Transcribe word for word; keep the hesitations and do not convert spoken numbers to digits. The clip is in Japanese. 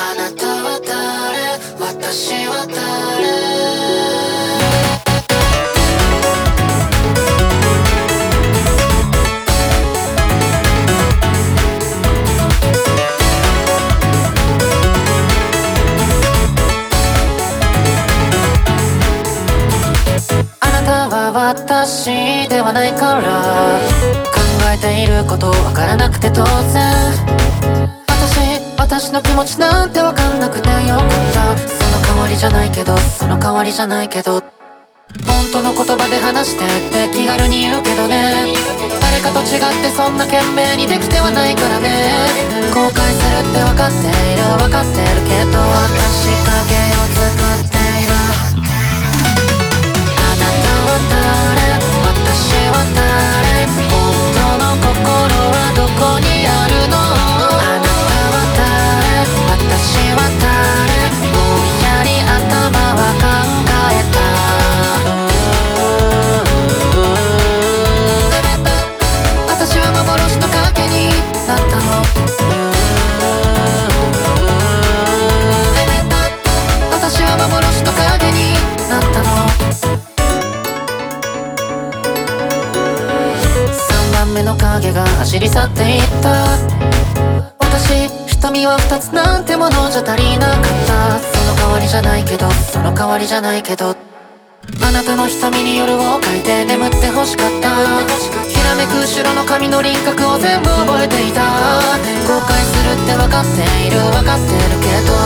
あなたは誰、私は誰。あなたは私ではないから、考えていることわからなくて当然。私、私の気持ちなんてわかんなくてよかった。その代わりじゃないけど、その代わりじゃないけど、本当の言葉で話してって気軽に言うけどね、誰かと違ってそんな懸命にできてはないからね。後悔するって分かっている、分かってるけど、私影を作っている。あなたは誰、私は誰、本当の心はどこにあるの。あなたは誰、私は誰、ぼんやり頭は考えた。私は幻の影になったの。私は幻の影になったの。三番目の影が走り去っていった。私、瞳は二つなんてものじゃ足りなかった。その代わりじゃないけど、その代わりじゃないけど、あなたの瞳に夜を描いて眠って欲しかった。きらめく後ろの髪の輪郭を全部覚えていた。後悔するって分かっている、分かってるけど、